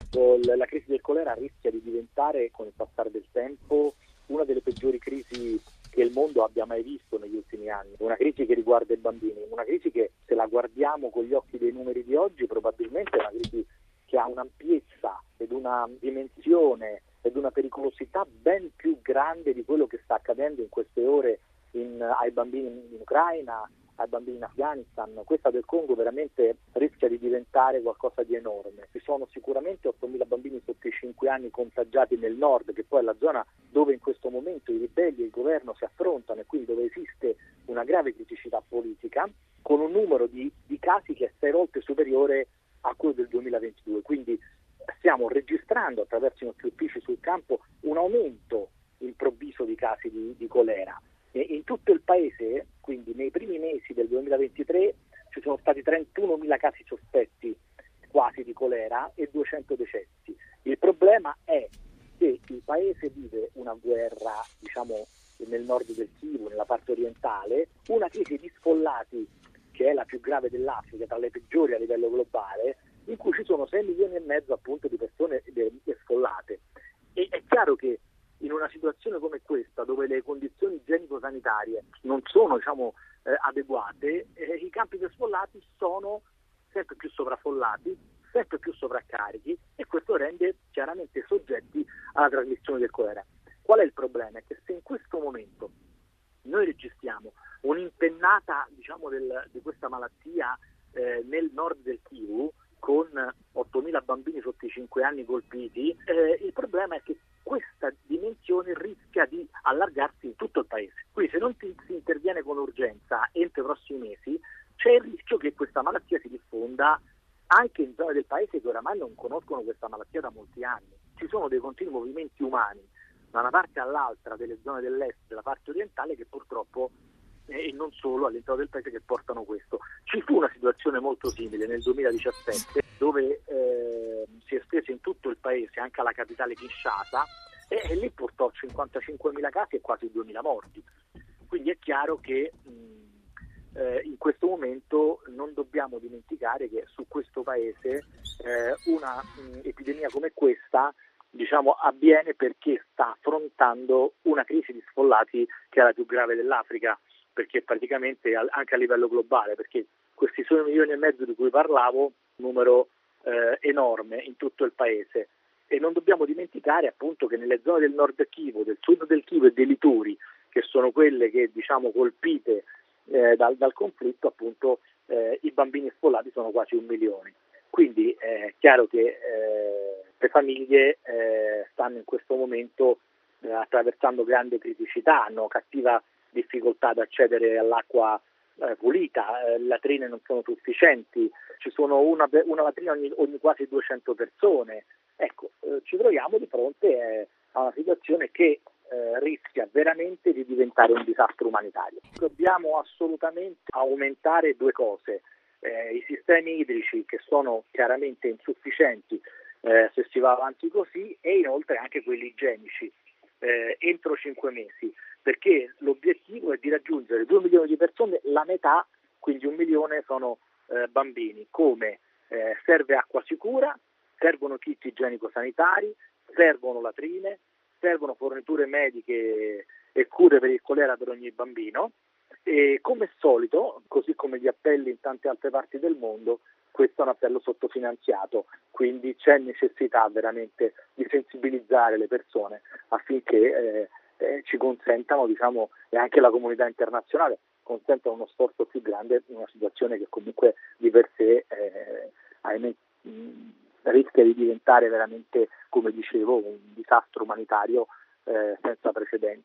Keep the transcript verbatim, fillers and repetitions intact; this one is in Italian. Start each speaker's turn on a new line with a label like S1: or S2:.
S1: La crisi del colera rischia di diventare, con il passare del tempo, una delle peggiori crisi che il mondo abbia mai visto negli ultimi anni. Una crisi che riguarda i bambini, una crisi che, se la guardiamo con gli occhi dei numeri di oggi, probabilmente è una crisi che ha un'ampiezza ed una dimensione ed una pericolosità ben più grande di quello che sta accadendo in queste ore in, ai bambini in Ucraina, ai bambini in Afghanistan. Questa del Congo veramente rischia di diventare qualcosa di enorme. Ci sono sicuramente ottomila bambini sotto i cinque anni contagiati nel nord, che poi è la zona dove in questo momento i ribelli e il governo si affrontano e quindi dove esiste una grave criticità politica, con un numero di, di casi che è sei volte superiore a quello del duemilaventidue. Quindi stiamo registrando attraverso i nostri uffici sul campo un aumento improvviso di casi di, di colera. E in tutto il paese, quindi nei primi mesi del duemilaventitré, ci sono stati trentunomila casi sospetti quasi di colera e duecento decessi. Il problema è che il paese vive una guerra, diciamo, nel nord del Kivu, nella parte orientale, una crisi di sfollati che è la più grave dell'Africa, tra le peggiori a livello globale, in cui ci sono sei milioni e mezzo appunto di persone sfollate. E è chiaro che in una situazione come questa, dove le condizioni igienico-sanitarie non sono, diciamo, eh, adeguate, eh, i campi per sfollati sono sempre più sovraffollati, sempre più sovraccarichi, e questo rende chiaramente soggetti alla trasmissione del colera. Qual è il problema? È che se in questo momento noi registriamo un'impennata, diciamo, del, di questa malattia eh, nel nord del Kivu, con ottomila bambini sotto i cinque anni colpiti, eh, il problema è che questa dimensione rischia di allargarsi in tutto il paese. Quindi se non si, si interviene con urgenza entro i prossimi mesi, c'è il rischio che questa malattia si diffonda anche in zone del paese che oramai non conoscono questa malattia da molti anni. Ci sono dei continui movimenti umani da una parte all'altra delle zone dell'est, della parte orientale, che purtroppo, e non solo all'interno del paese, che portano questo. Ci fu una situazione molto simile nel duemiladiciassette, dove eh, si estese in tutto il paese, anche alla capitale Kinshasa, e, e lì portò cinquantacinquemila casi e quasi duemila morti. Quindi è chiaro che mh, eh, in questo momento non dobbiamo dimenticare che su questo paese eh, una mh, epidemia come questa, diciamo, avviene perché sta affrontando una crisi di sfollati che è la più grave dell'Africa, perché praticamente anche a livello globale, perché questi sei milioni e mezzo di cui parlavo, un numero eh, enorme in tutto il paese. E non dobbiamo dimenticare appunto che nelle zone del nord Kivu, del sud del Kivu e dei Lituri, che sono quelle che, diciamo, colpite eh, dal, dal conflitto, appunto eh, i bambini sfollati sono quasi un milione. Quindi è chiaro che eh, le famiglie eh, stanno in questo momento eh, attraversando grande criticità, hanno cattiva difficoltà ad accedere all'acqua eh, pulita, eh, le latrine non sono sufficienti, ci sono una, una latrina ogni, ogni quasi duecento persone. Ecco, eh, ci troviamo di fronte eh, a una situazione che eh, rischia veramente di diventare un disastro umanitario. Dobbiamo assolutamente aumentare due cose: eh, i sistemi idrici, che sono chiaramente insufficienti eh, se si va avanti così, e inoltre anche quelli igienici eh, entro cinque mesi. Perché l'obiettivo è di raggiungere due milioni di persone, la metà, quindi un milione, sono eh, bambini. Come? Eh, serve acqua sicura, servono kit igienico-sanitari, servono latrine, servono forniture mediche e cure per il colera per ogni bambino, e come al solito, così come gli appelli in tante altre parti del mondo, questo è un appello sottofinanziato, quindi c'è necessità veramente di sensibilizzare le persone affinché eh, Eh, ci consentano, diciamo, e anche la comunità internazionale consenta uno sforzo più grande in una situazione che comunque di per sé eh, ahimè, mh, rischia di diventare veramente, come dicevo, un disastro umanitario eh, senza precedenti.